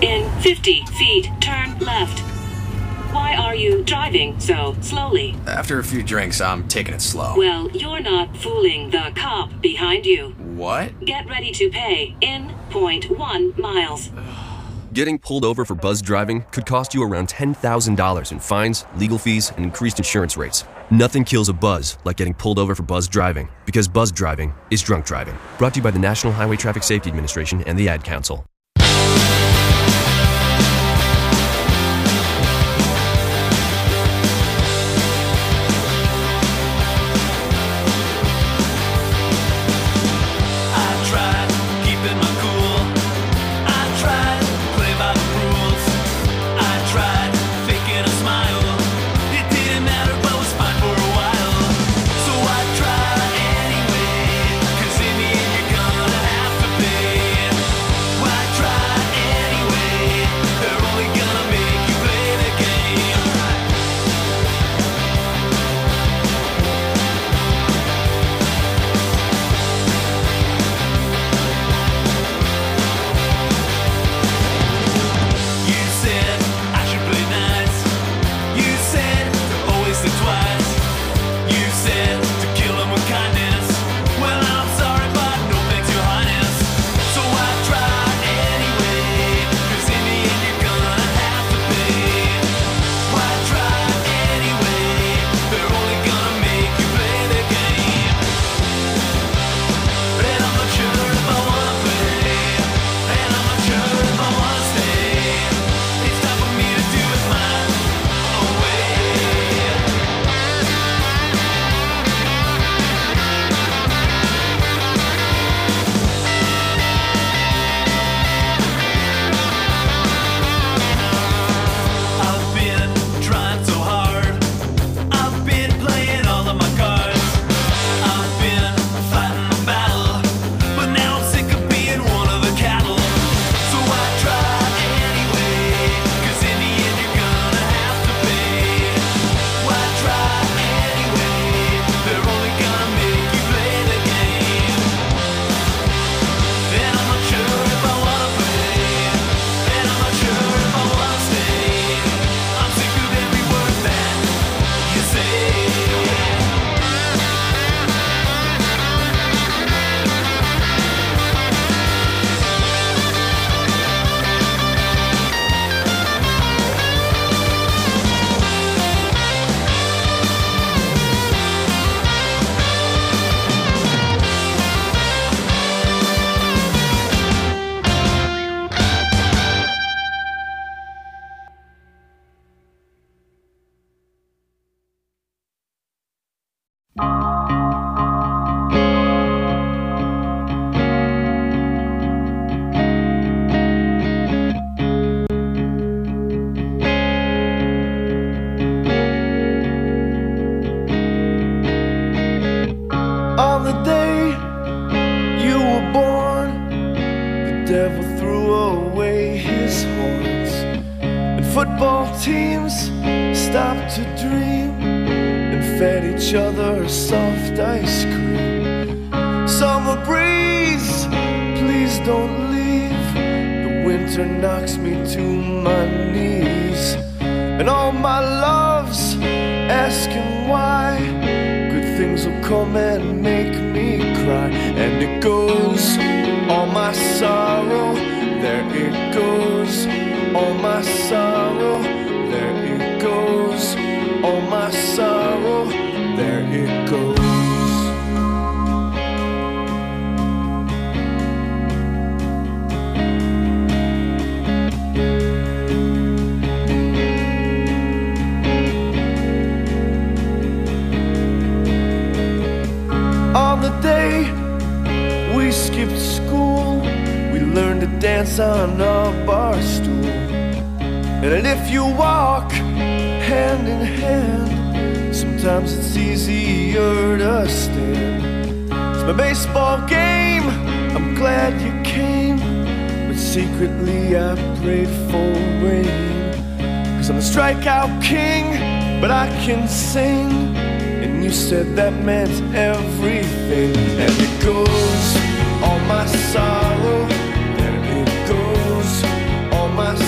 In 50 feet, turn left. Why are you driving so slowly? After a few drinks, I'm taking it slow. Well, you're not fooling the cop behind you. What? Get ready to pay in 0.1 miles. Getting pulled over for buzz driving could cost you around $10,000 in fines, legal fees, and increased insurance rates. Nothing kills a buzz like getting pulled over for buzz driving, because buzz driving is drunk driving. Brought to you by the National Highway Traffic Safety Administration and the Ad Council. On the day you were born, the devil threw away his horns, and football teams stopped to dream and fed each other soft ice cream. Summer breeze, please don't leave. The winter knocks me to my knees, and all my loves asking why. Good things will come and make me cry. And it goes, all my sorrow, there it goes. All my sorrow, there it goes. All my sorrow, there it goes. On the day we skipped school, we learned to dance on a bar stool. And if you walk hand in hand, sometimes it's easier to stand. It's my baseball game, I'm glad you came, but secretly I prayed for rain. 'Cause I'm the strikeout king, but I can sing, and you said that meant everything. And it goes, all my sorrow, there it goes. All my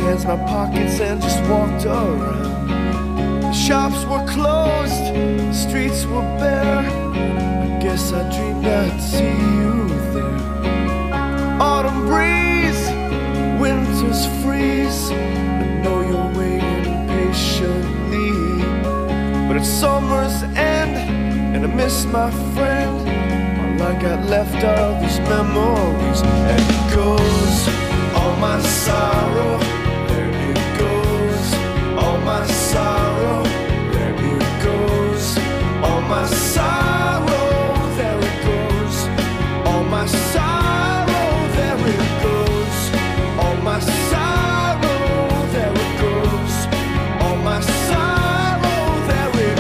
hands, my pockets, and just walked around. The shops were closed, the streets were bare. I guess I dreamed I'd see you there. Autumn breeze, winter's freeze. I know you're waiting patiently, but it's summer's end, and I miss my friend. All I got left are these memories. And it goes, all my sorrow, there it goes. All my sorrow, there it goes. All my sorrow, there it goes. All my sorrow, there it goes. All my sorrow, there it goes. All my sorrow, there it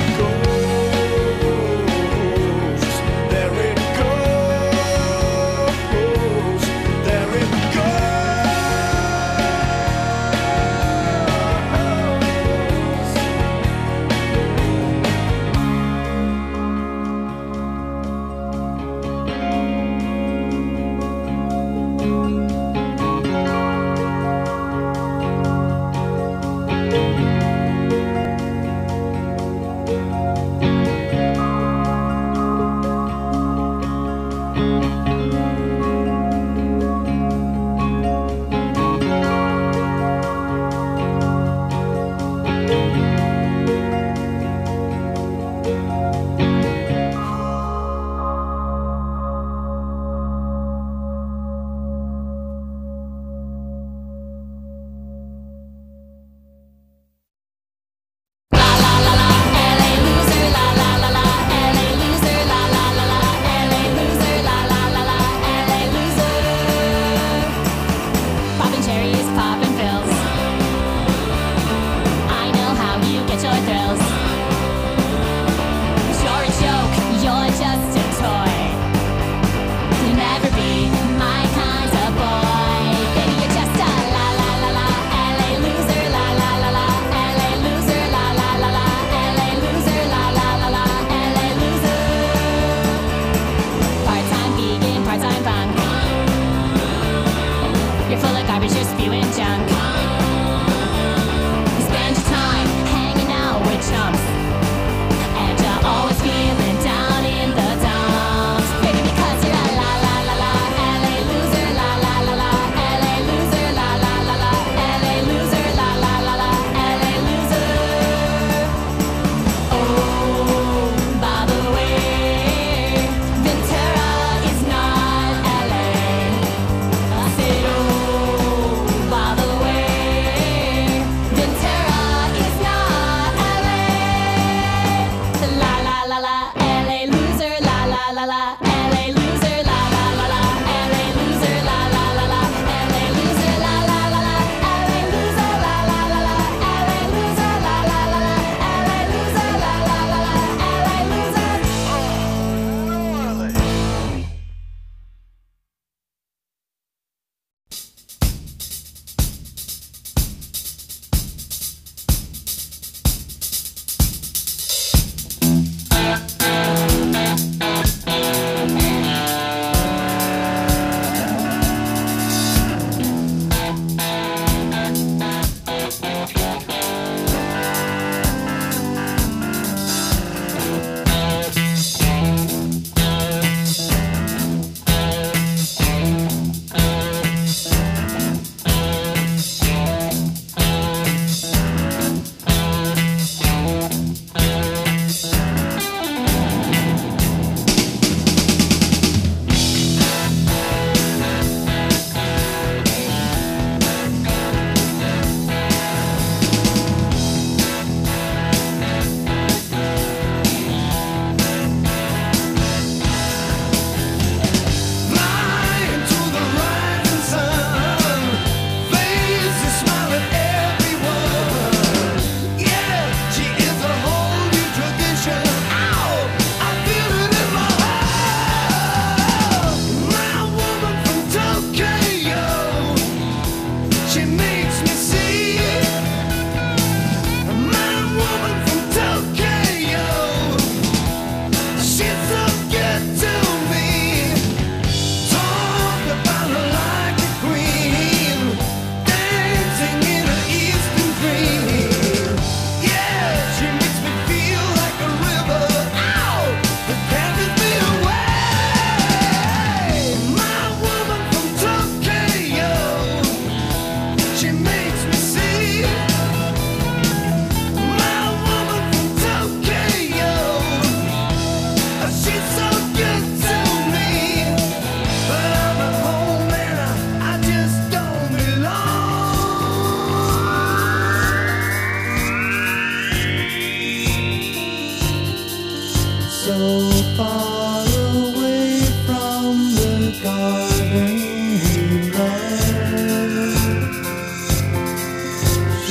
goes. There it goes. There it goes.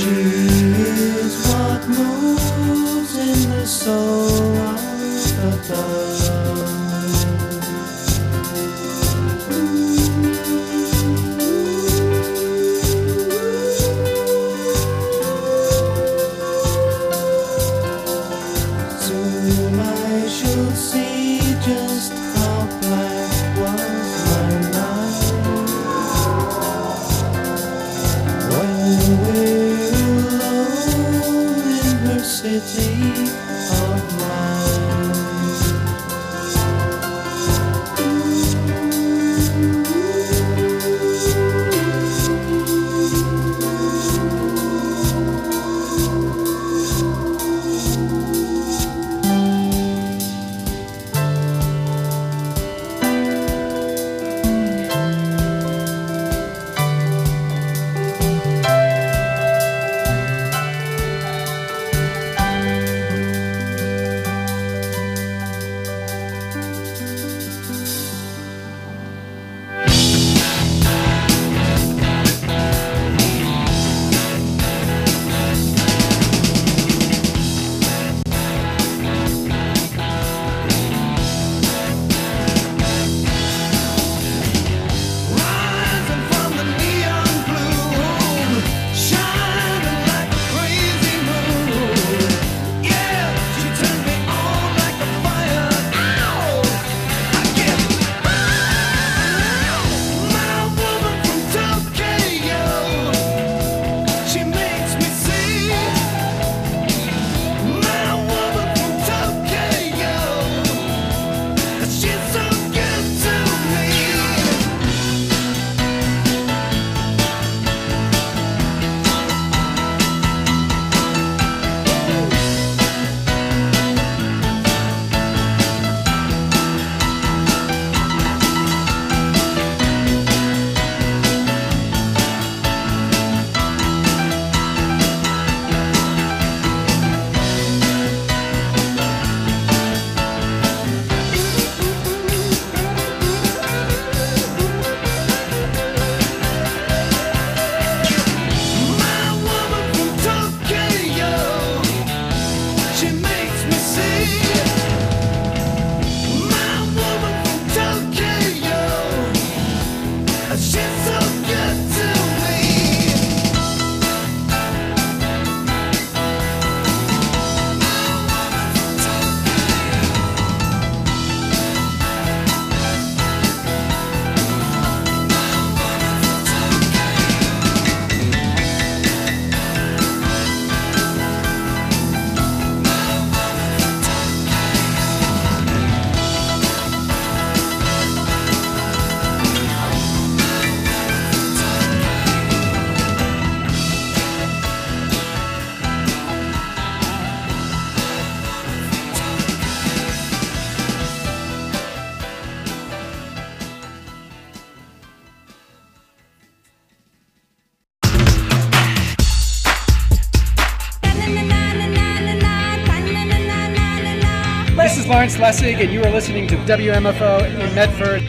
This is Lawrence Lessig, and you are listening to WMFO in Medford.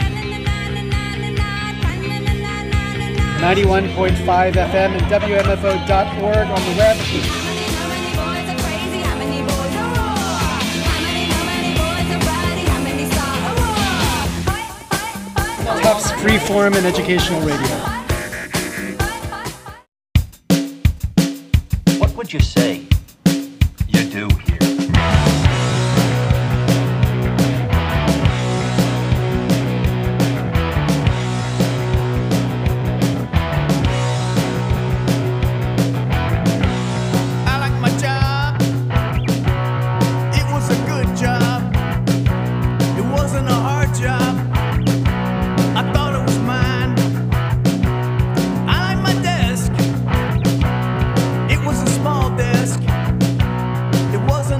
91.5 FM and WMFO.org on the web. Tufts Freeform and Educational Radio. What would you say you do here? It was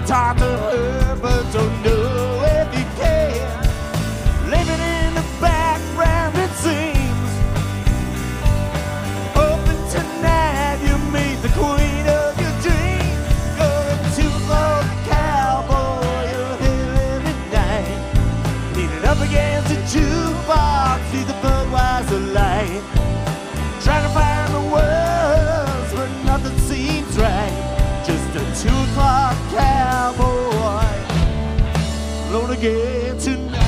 talk to her, but don't know if you can. Living in the background, it seems. Open tonight, you meet the queen of your dreams. Going to the cowboy, you're here every night. Leaning up against the jukebox, see the Budweiser light. Trying to find the words, but nothing seems right. Just a 2 o'clock cowboy, alone again tonight.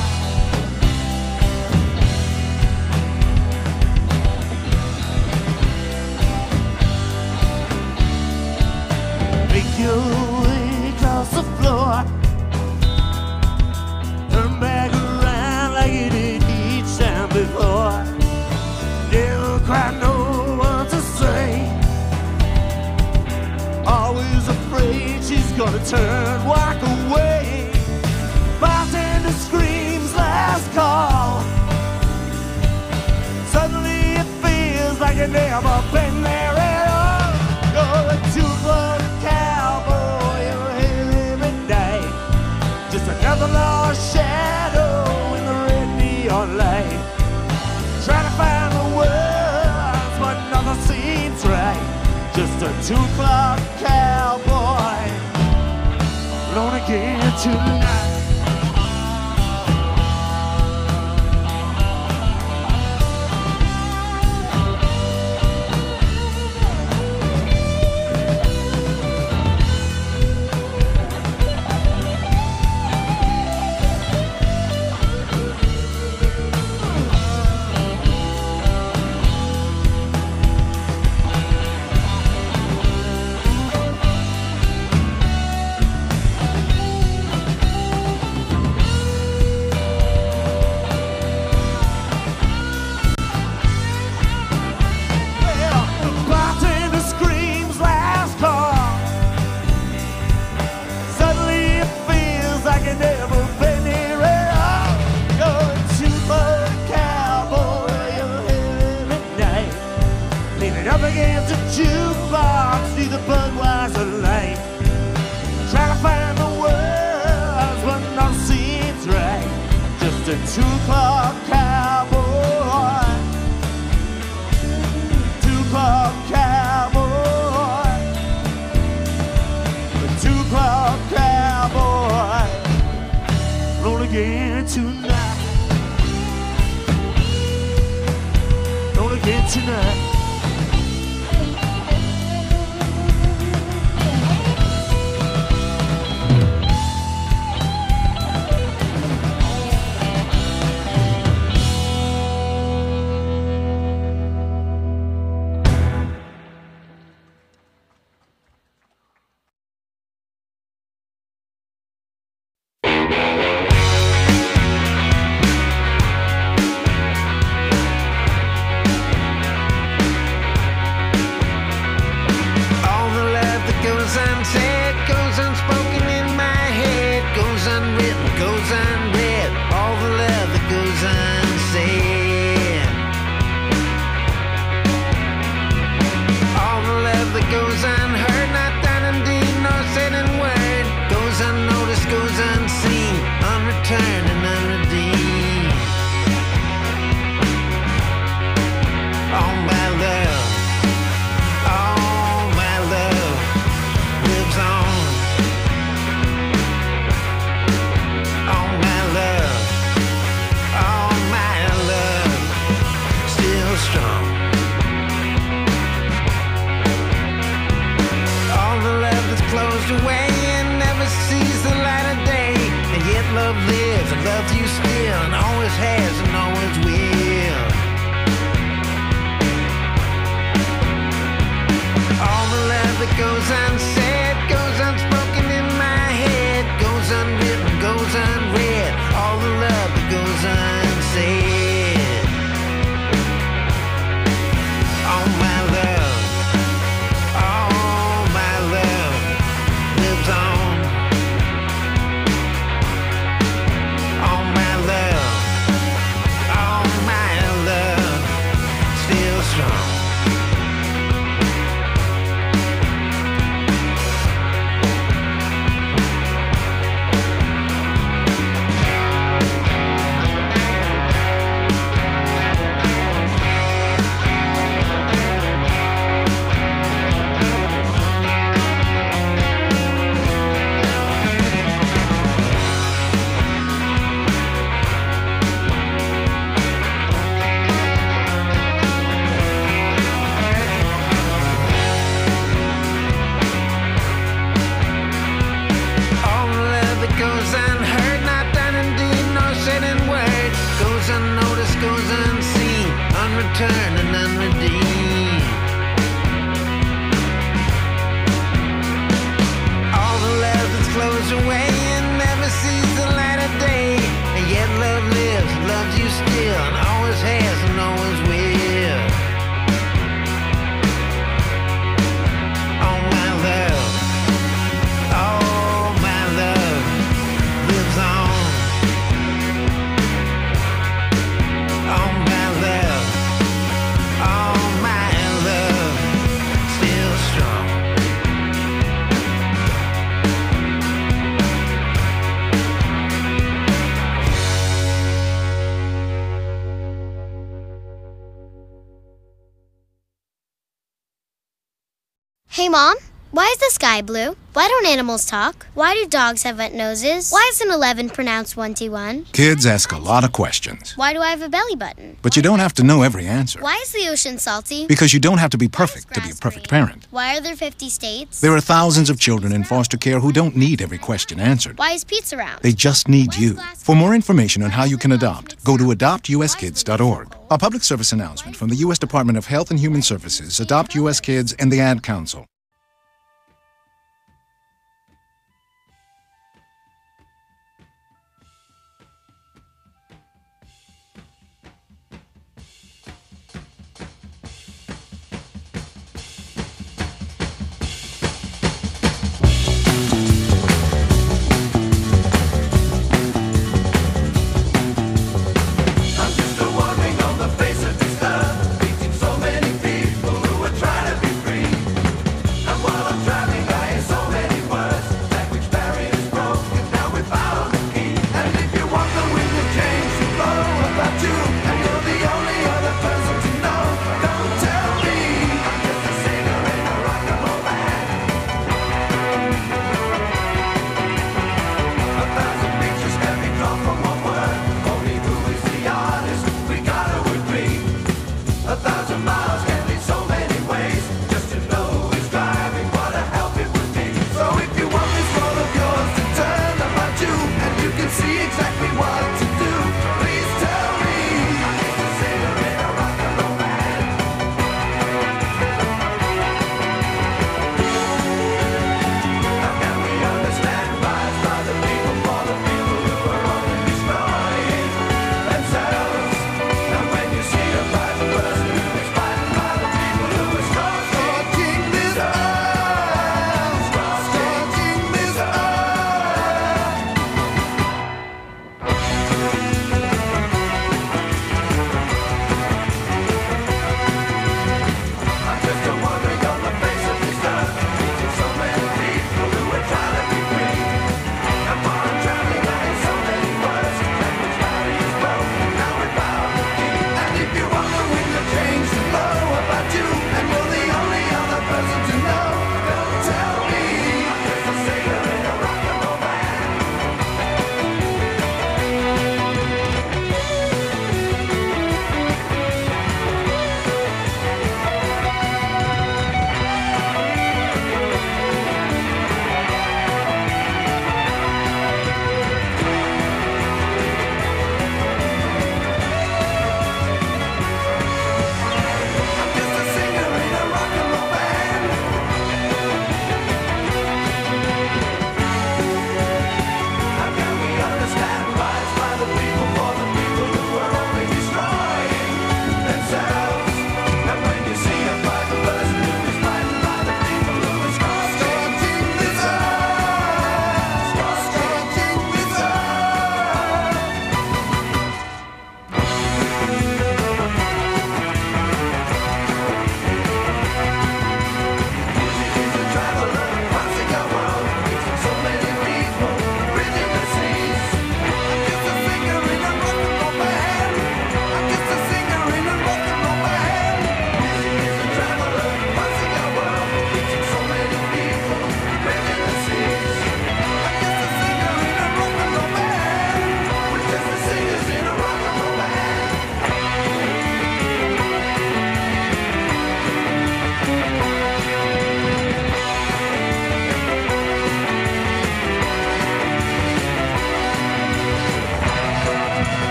Make your way across the floor, turn back around like you did each time before. Never quite know what to say. Always afraid she's gonna turn, walk away. Bartender screams last call. Suddenly it feels like you've never been there at all. You're a 2 o'clock cowboy, you're here every night. Just another lost shadow in the red neon light. Trying to find the words, but nothing seems right. Just a 2 o'clock cowboy, alone again tonight. Jukebox, see the Budweiser light. Trying to find the words, but nothing seems right. Just a 2 o'clock cowboy, 2 o'clock cowboy, a 2 o'clock cowboy, roll again tonight, roll again tonight. Lives Mom, why is the sky blue? Why don't animals talk? Why do dogs have wet noses? Why is an 11 pronounced 21? Kids ask a lot of questions. Why do I have a belly button? But you don't have to know every answer. Why is the ocean salty? Because you don't have to be perfect to be a perfect parent. Why are there 50 states? There are thousands of children in foster care who don't need every question answered. Why is pizza round? They just need you. For more information on how you can adopt, go to adoptuskids.org. A public service announcement from the U.S. Department of Health and Human Services, Adopt U.S. Kids, and the Ad Council.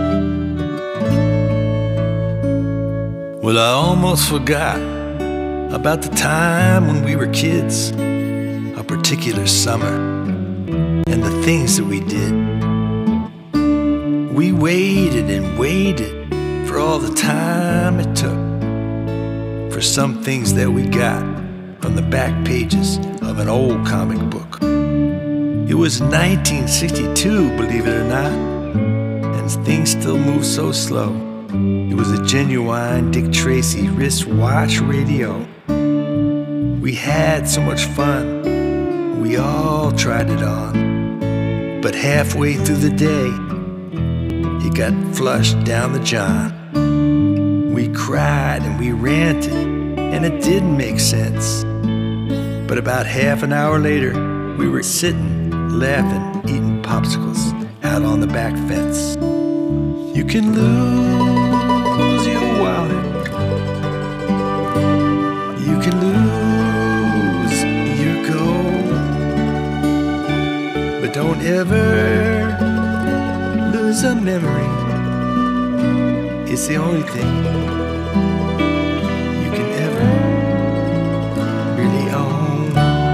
Well, I almost forgot about the time when we were kids, a particular summer, and the things that we did. We waited and waited for all the time it took for some things that we got from the back pages of an old comic book. It was 1962, believe it or not, and things still move so slow. It was a genuine Dick Tracy wristwatch radio. We had so much fun, we all tried it on. But halfway through the day, it got flushed down the john. We cried and we ranted, and it didn't make sense. But about half an hour later, we were sitting, laughing, eating popsicles out on the back fence. You can lose your wallet. You can lose your gold. But don't ever lose a memory. It's the only thing you can ever really own.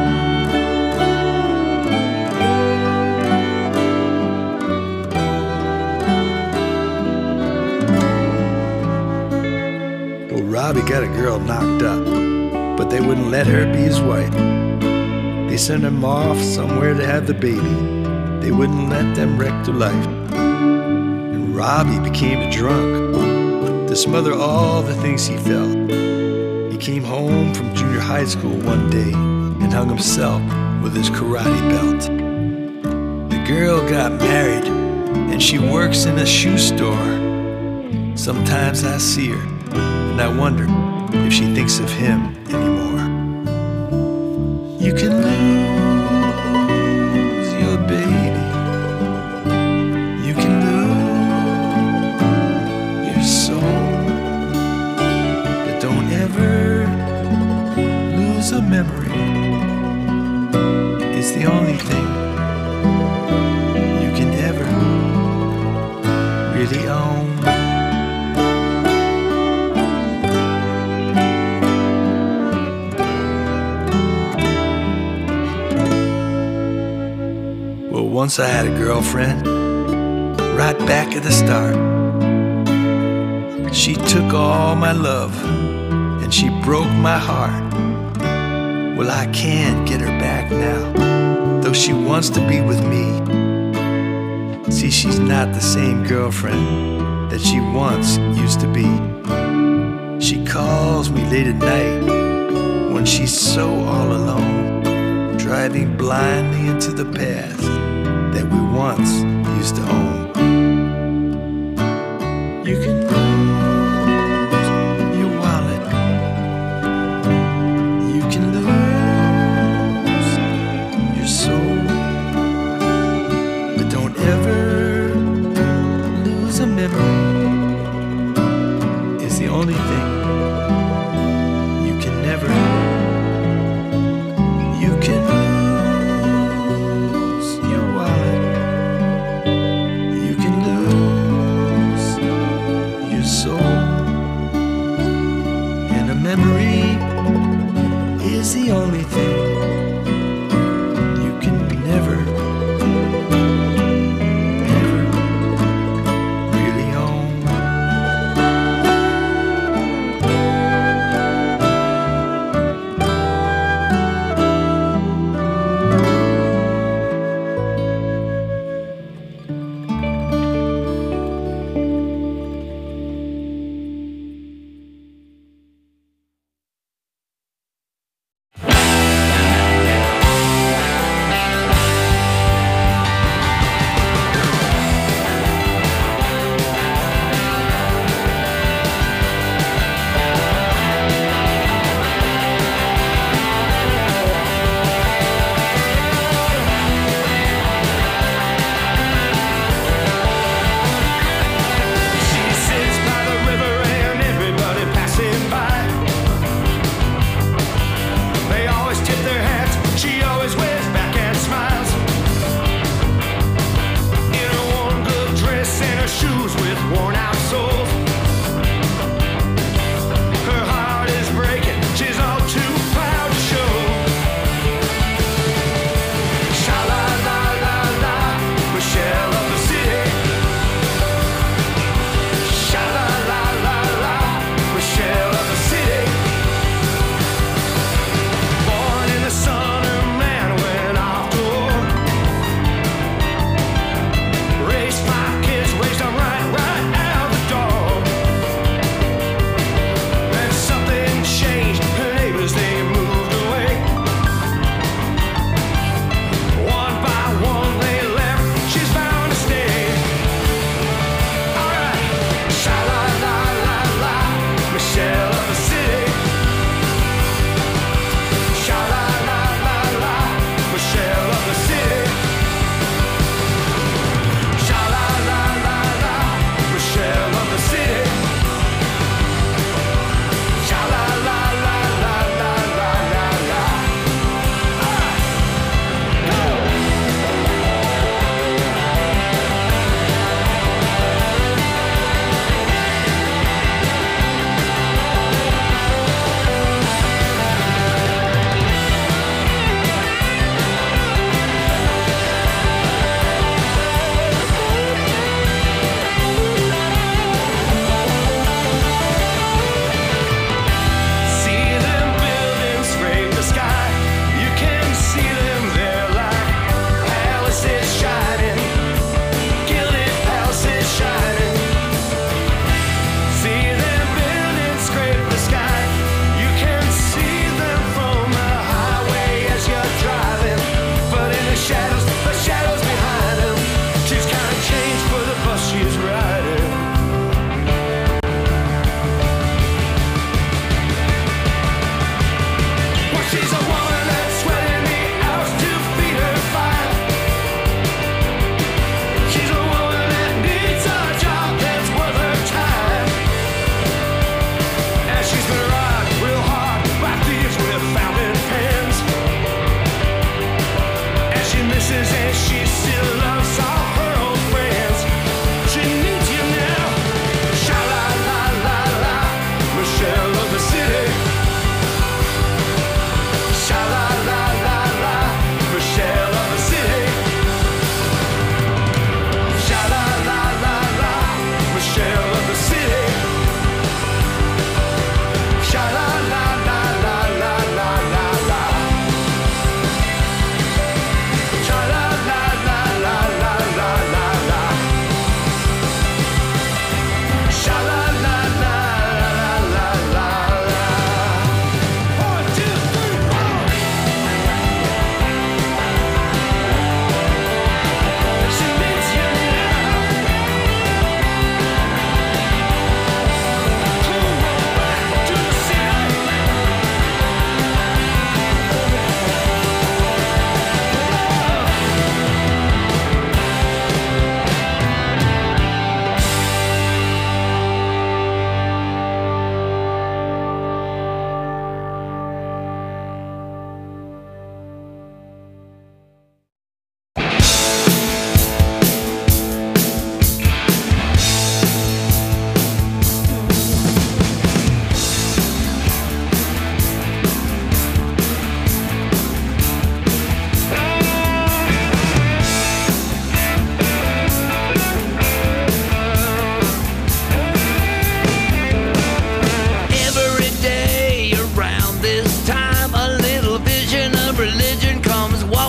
Well, Robbie got a girl knocked up, but they wouldn't let her be his wife. They sent him off somewhere to have the baby. They wouldn't let them wreck their life. And Robbie became a drunk to smother all the things he felt. He came home from junior high school one day and hung himself with his karate belt. The girl got married and she works in a shoe store. Sometimes I see her and I wonder if she thinks of him anymore. You can lose your baby. You can lose your soul. But don't ever lose a memory. It's the only thing you can ever really own. Once I had a girlfriend, right back at the start. She took all my love and she broke my heart. Well, I can't get her back now, though she wants to be with me. See, she's not the same girlfriend that she once used to be. She calls me late at night when she's so all alone, driving blindly into the past that we once used to own. You can lose your wallet. You can lose your soul. But don't ever lose a memory. It's the only thing you can never. You can lose your wallet. You can lose your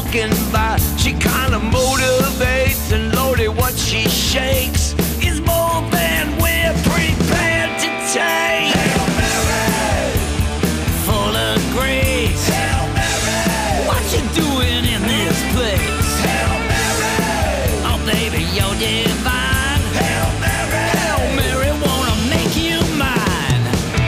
walking by. She kinda motivates, and Lordy, what she shakes is more than we're prepared to take. Hail Mary, full of grace. Hail Mary, what you doing in this place? Hail Mary, oh baby, you're divine. Hail Mary, Hail Mary, wanna make you mine.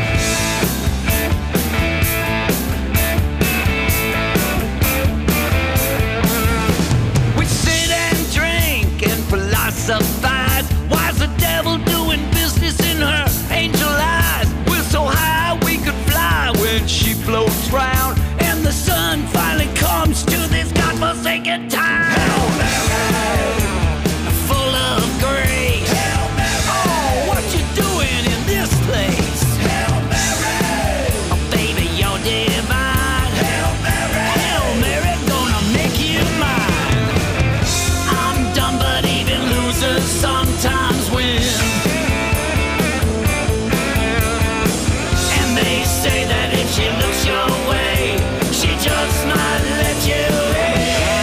We sit and drink and philosophize. Why's the devil doing business in her angel eyes? We're so high we could fly when she floats round, and the sun finally comes to this godforsaken town. Hail Mary, full of grace. Hail Mary, oh, what you doing in this place? Hail Mary, oh baby, you're divine. Hail Mary, Hail Mary, gonna make you mine. I'm dumb, but even losers sometimes win. And they say that if she looks your way, she just might let you in.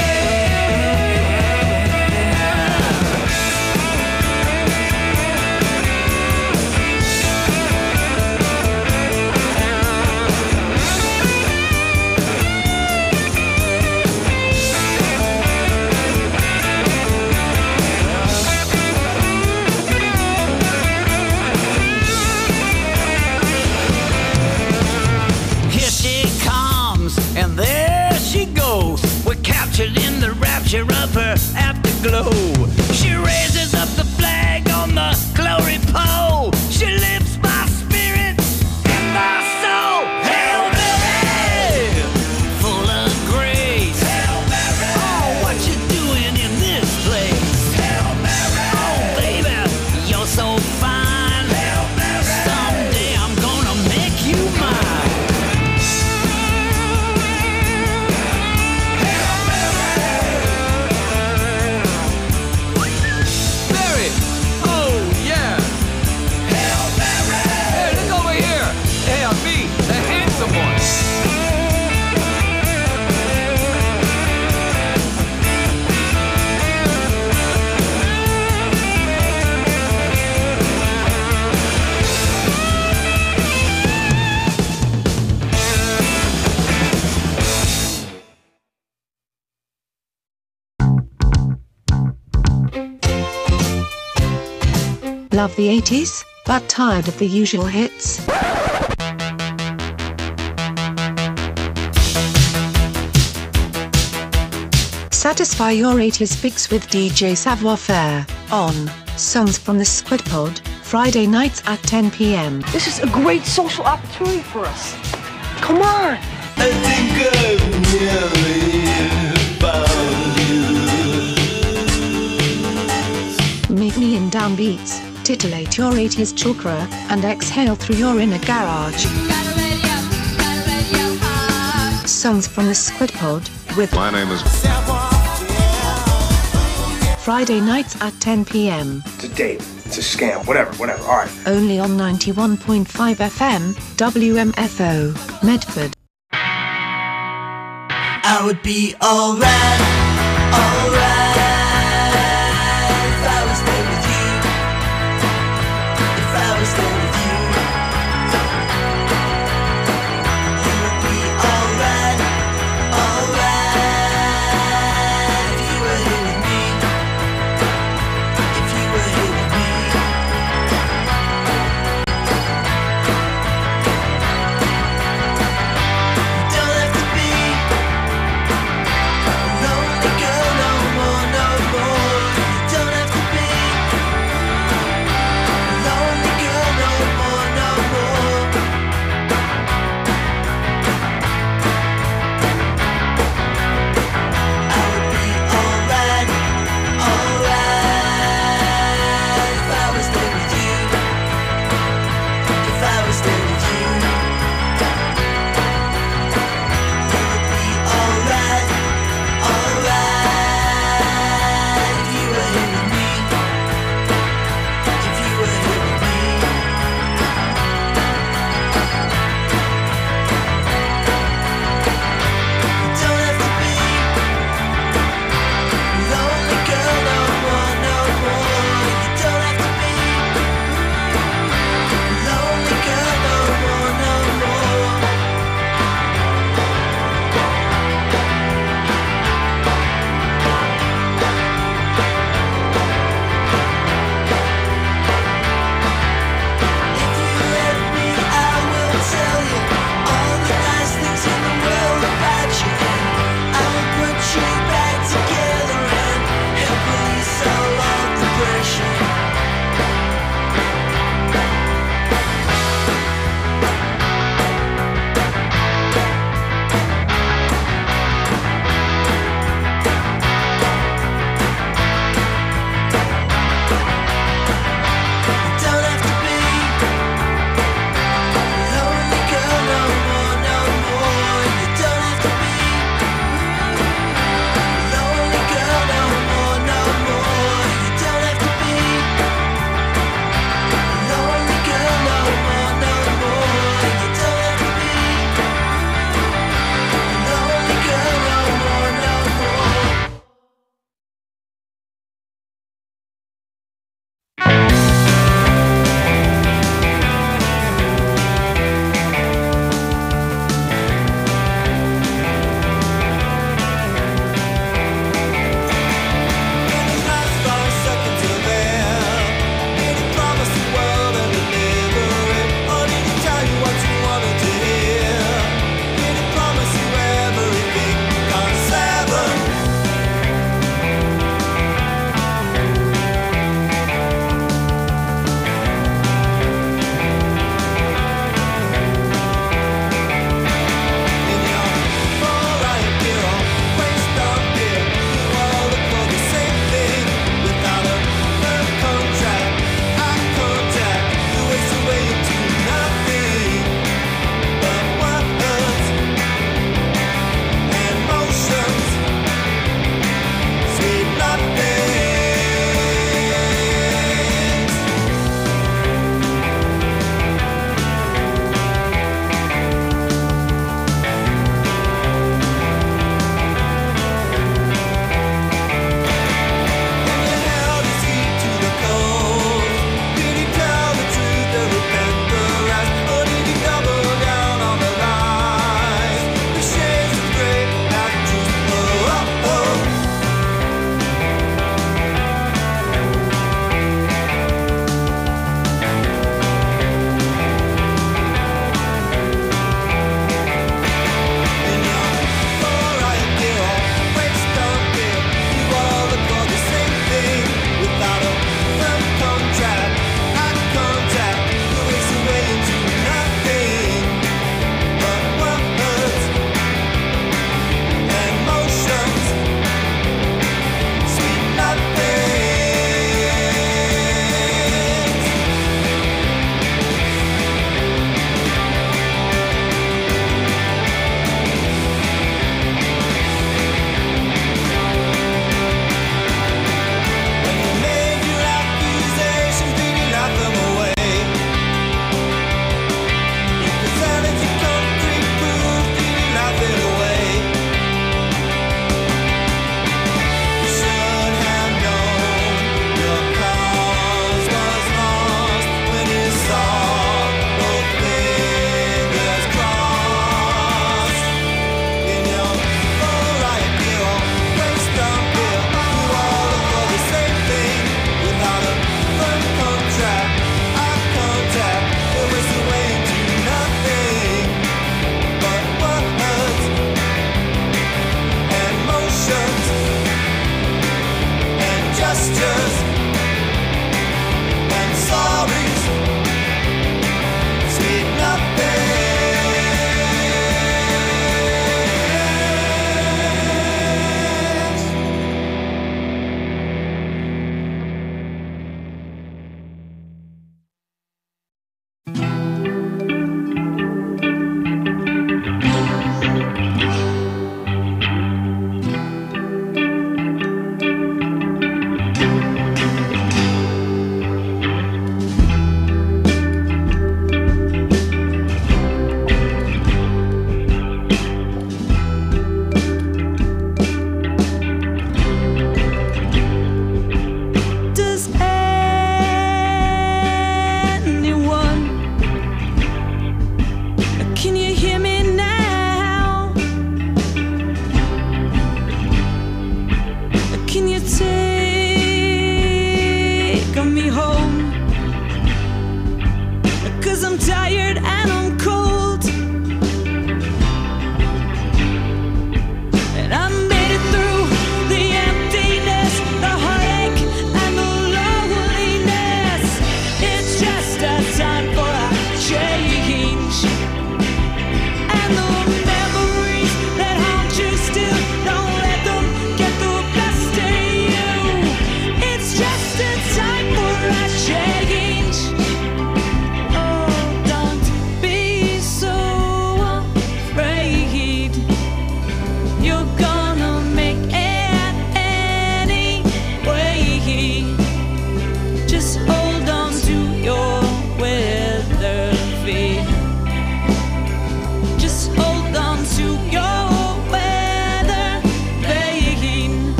Here she comes, and there she goes. We're captured in the rapture of her afterglow. She raises up the flag on the glory pole. She lifts my spirit and my soul. Hail Mary, full of grace. Hail Mary, oh, what you doing in this place? Hail Mary, oh baby, you're so fine. Hail Mary, someday I'm gonna make you mine. Mary, oh yeah. Hail Mary. Hey, look over here. Hey, I'm me, the handsome one. Love the 80s, but tired of the usual hits? Satisfy your 80s fix with DJ Savoir-Faire on Songs from the Squid Pod, Friday nights at 10 p.m. This is a great social opportunity for us. Come on. I think I've nearly found you. Meet me in downbeats, titillate your 80s chakra, and exhale through your inner garage. Songs from the Squid Pod with My name is Friday nights at 10 p.m. It's a date. It's a scam. Whatever. All right. Only on 91.5 FM, WMFO, Medford. I would be alright, alright, if I was there with you, if I was there with you. You would be alright, alright, if you were here with me, if you were here with me. You don't have to be a lonely girl no more, no.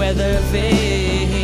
weather vane.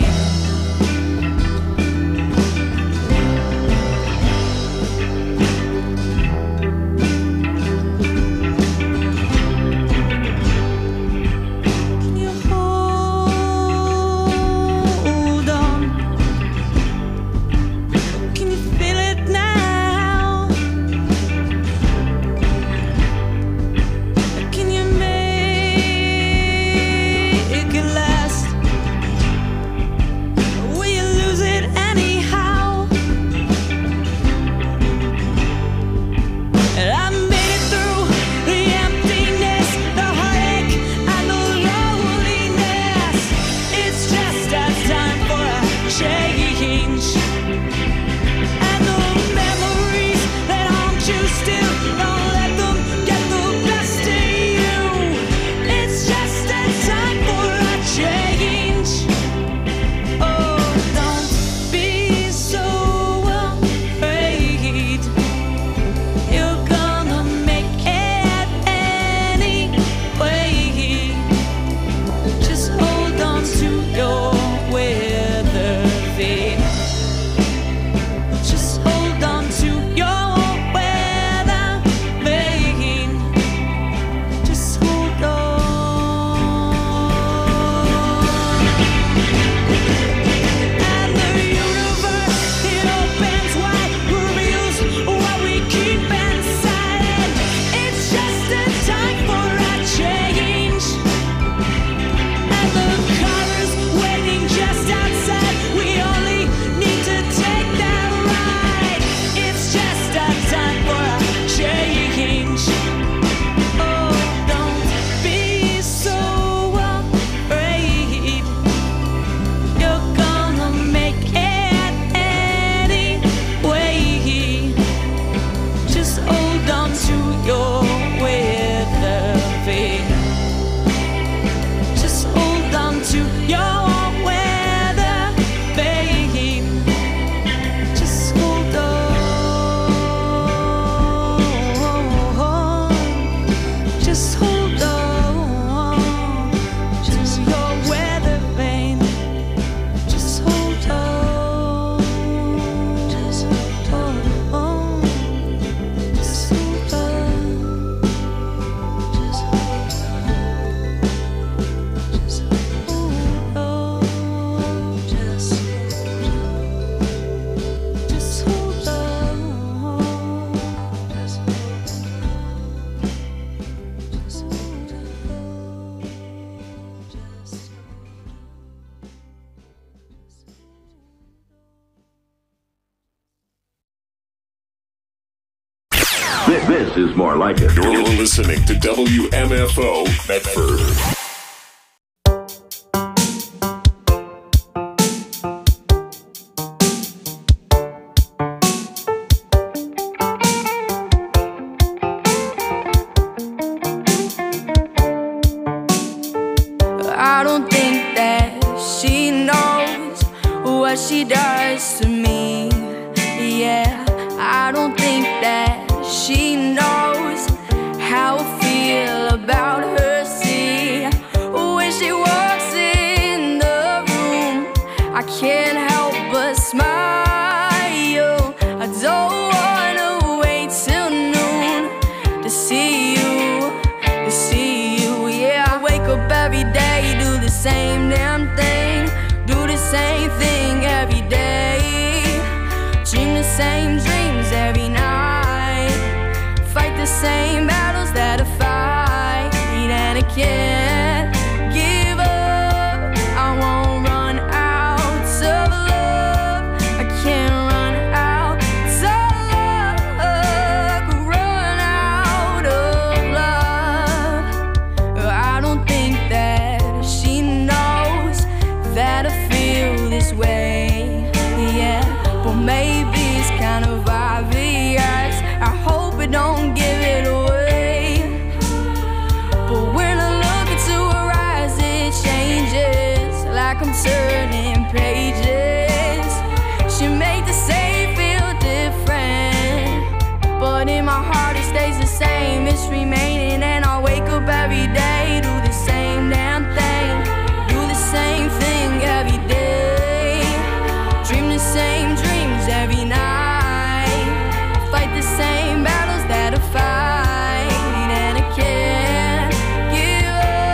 This is more like it. You're listening to WMFO Medford. I don't think that she knows what she does to me. Yeah, I don't think that she knows how I feel about her. See, when she walks in the room, I can't help but smile. I don't wanna wait till noon to see you, to see you. Yeah, I wake up every day, do the same damn thing, do the same thing every day, dream the same dreams every night, fight the same battles that I fight, and I can't give up. I won't run out of love. I can't run out of love. Run out of love. I don't think that she knows that I feel this way. Yeah, but maybe it's kind of obvious. I hope it don't give it away. But when I look into her eyes, it changes, like I'm turning